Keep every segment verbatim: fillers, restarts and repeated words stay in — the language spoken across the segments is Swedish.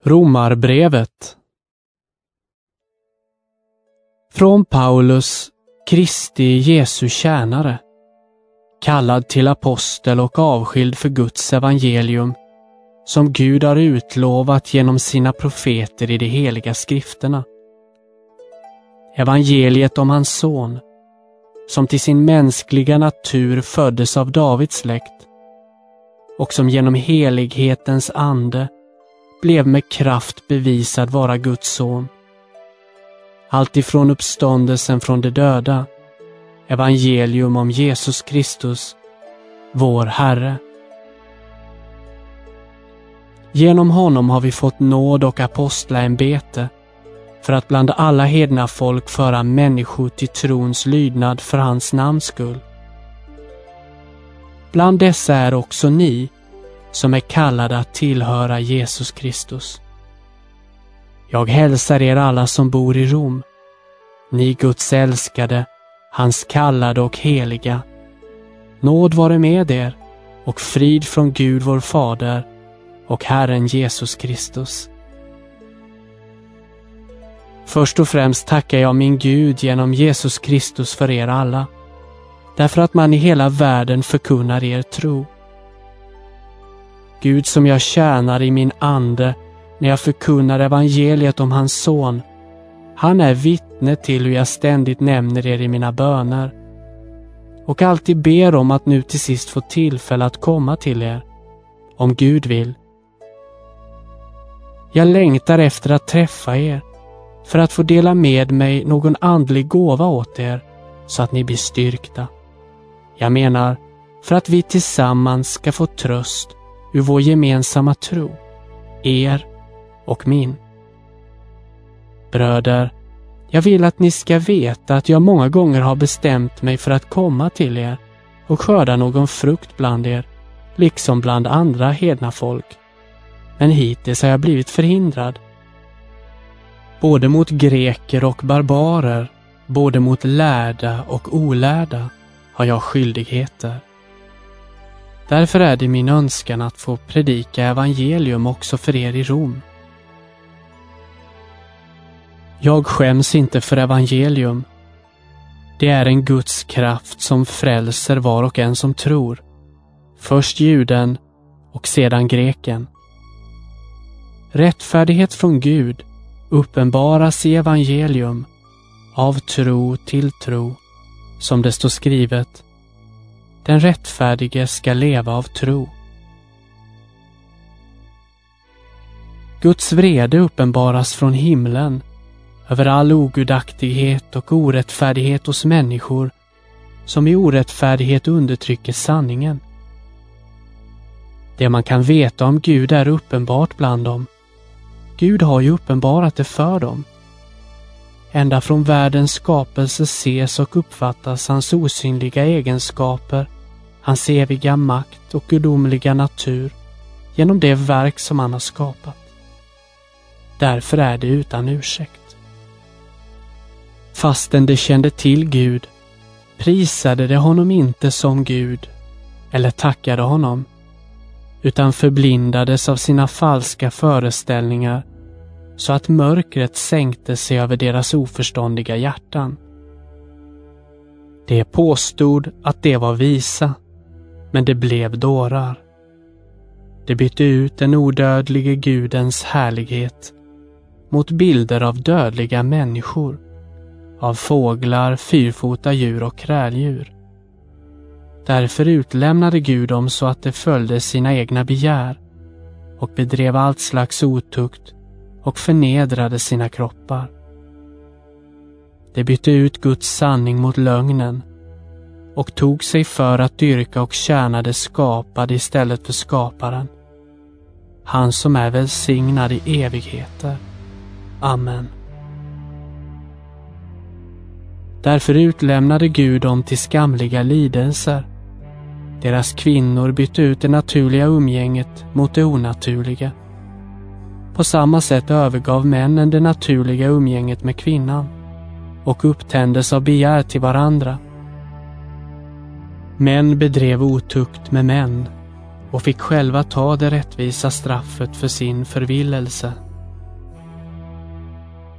Romarbrevet. Från Paulus, Kristi Jesu tjänare, kallad till apostel och avskild för Guds evangelium, som Gud har utlovat genom sina profeter i de heliga skrifterna. Evangeliet om hans son, som till sin mänskliga natur föddes av Davids släkt och som genom helighetens ande blev med kraft bevisad vara Guds son. Allt ifrån uppståndelsen från de döda, evangelium om Jesus Kristus, vår Herre. Genom honom har vi fått nåd och apostlaämbete för att bland alla hedna folk föra människor till trons lydnad för hans namns skull. Bland dessa är också ni, som är kallade att tillhöra Jesus Kristus. Jag hälsar er alla som bor i Rom, ni Guds älskade, hans kallade och heliga. Nåd vare med er och frid från Gud vår Fader och Herren Jesus Kristus. Först och främst tackar jag min Gud genom Jesus Kristus för er alla, därför att man i hela världen förkunnar er tro. Gud som jag tjänar i min ande när jag förkunnar evangeliet om hans son, han är vittne till hur jag ständigt nämner er i mina böner och alltid ber om att nu till sist få tillfälle att komma till er, om Gud vill. Jag längtar efter att träffa er för att få dela med mig någon andlig gåva åt er så att ni blir styrkta. Jag menar, för att vi tillsammans ska få tröst ur vår gemensamma tro, er och min. Bröder, jag vill att ni ska veta att jag många gånger har bestämt mig för att komma till er och skörda någon frukt bland er, liksom bland andra hedna folk. Men hittills har jag blivit förhindrad. Både mot greker och barbarer, både mot lärda och olärda har jag skyldigheter. Därför är det min önskan att få predika evangelium också för er i Rom. Jag skäms inte för evangelium. Det är en Guds kraft som frälser var och en som tror. Först juden och sedan greken. Rättfärdighet från Gud uppenbaras i evangelium, av tro till tro, som det står skrivet. Den rättfärdige ska leva av tro. Guds vrede uppenbaras från himlen över all ogudaktighet och orättfärdighet hos människor som i orättfärdighet undertrycker sanningen. Det man kan veta om Gud är uppenbart bland dem. Gud har ju uppenbarat det för dem. Ända från världens skapelse ses och uppfattas hans osynliga egenskaper, hans eviga makt och gudomliga natur genom det verk som han har skapat. Därför är det utan ursäkt. Fastän de kände till Gud, prisade de honom inte som Gud eller tackade honom, utan förblindades av sina falska föreställningar så att mörkret sänkte sig över deras oförståndiga hjärtan. De påstod att det var visa, men det blev dårar. De bytte ut den odödlige Gudens härlighet mot bilder av dödliga människor, av fåglar, fyrfota djur och kräldjur. Därför utlämnade Gud dem så att de följde sina egna begär och bedrev allt slags otukt och förnedrade sina kroppar. De bytte ut Guds sanning mot lögnen och tog sig för att dyrka och tjäna det skapade istället för skaparen, han som är välsignad i evigheter. Amen. Därför utlämnade Gud dem till skamliga lidelser. Deras kvinnor bytte ut det naturliga umgänget mot det onaturliga. På samma sätt övergav männen det naturliga umgänget med kvinnan och upptändes av begär till varandra. Män bedrev otukt med män och fick själva ta det rättvisa straffet för sin förvillelse.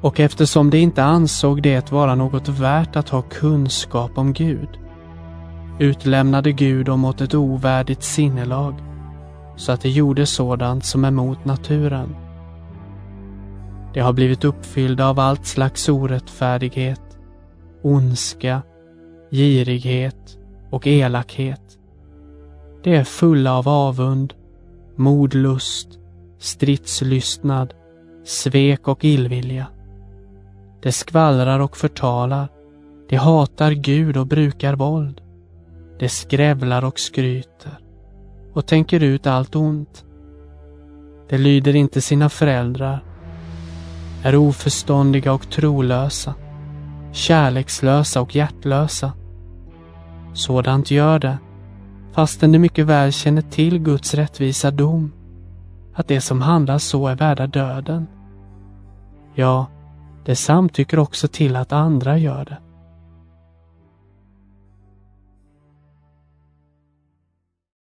Och eftersom de inte ansåg det vara något värt att ha kunskap om Gud, utlämnade Gud dem åt ett ovärdigt sinnelag, så att de gjorde sådant som är mot naturen. De har blivit uppfyllda av allt slags orättfärdighet, ondska, girighet och elakhet. De är fulla av avund, modlust, stridslystnad, svek och illvilja. De skvallrar och förtalar, de hatar Gud och brukar våld. De skrävlar och skryter och tänker ut allt ont. De lyder inte sina föräldrar, är oförståndiga och trolösa, kärlekslösa och hjärtlösa. Sådant gör det, fastän de mycket väl känner till Guds rättvisa dom, att det som handlar så är värda döden. Ja, det samtycker också till att andra gör det.